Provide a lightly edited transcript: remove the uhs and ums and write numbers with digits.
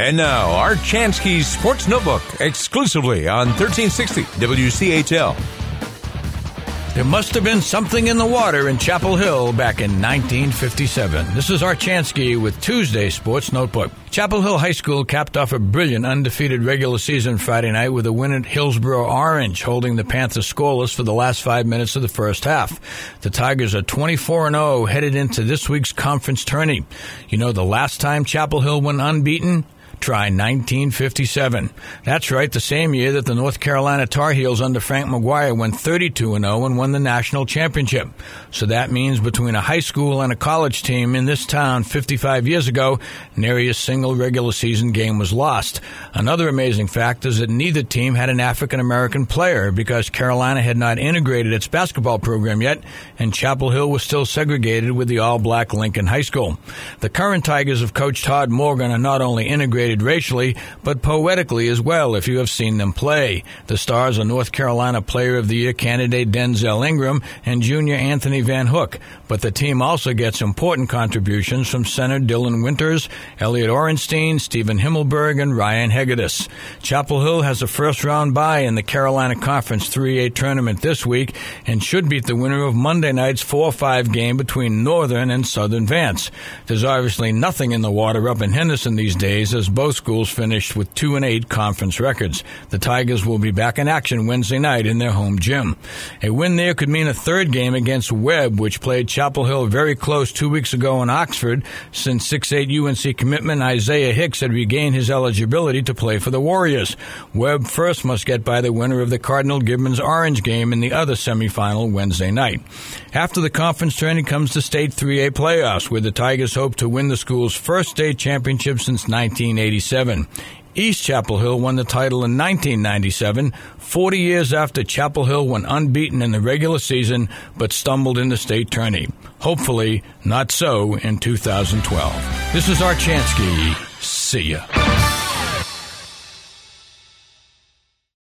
And now, Art Chansky's Sports Notebook, exclusively on 1360 WCHL. There must have been something in the water in Chapel Hill back in 1957. This is Art Chansky with Tuesday's Sports Notebook. Chapel Hill High School capped off a brilliant undefeated regular season Friday night with a win at Hillsborough Orange, holding the Panthers scoreless for the last 5 minutes of the first half. The Tigers are 24-0 headed into this week's conference tourney. You know the last time Chapel Hill went unbeaten? Try 1957. That's right, the same year that the North Carolina Tar Heels under Frank McGuire went 32-0 and won the national championship. So that means between a high school and a college team in this town 55 years ago, nary a single regular season game was lost. Another amazing fact is that neither team had an African-American player because Carolina had not integrated its basketball program yet, and Chapel Hill was still segregated with the all-black Lincoln High School. The current Tigers of Coach Todd Morgan are not only integrated racially, but poetically as well, if you have seen them play. The Stars are North Carolina Player of the Year candidate Denzel Ingram and junior Anthony Van Hook, but the team also gets important contributions from center Dylan Winters, Elliot Orenstein, Stephen Himmelberg, and Ryan Hegedus. Chapel Hill has a first-round bye in the Carolina Conference 3A tournament this week and should beat the winner of Monday night's 4-5 game between Northern and Southern Vance. There's obviously nothing in the water up in Henderson these days, as both schools finished with 2-8 conference records. The Tigers will be back in action Wednesday night in their home gym. A win there could mean a third game against Webb, which played Chapel Hill very close 2 weeks ago in Oxford, since 6'8" UNC commitment Isaiah Hicks had regained his eligibility to play for the Warriors. Webb first must get by the winner of the Cardinal-Gibbons Orange game in the other semifinal Wednesday night. After the conference tourney comes the state 3A playoffs, where the Tigers hope to win the school's first state championship since 1987. East Chapel Hill won the title in 1997, 40 years after Chapel Hill went unbeaten in the regular season but stumbled in the state tourney. Hopefully, not so in 2012. This is Art Chansky. See ya.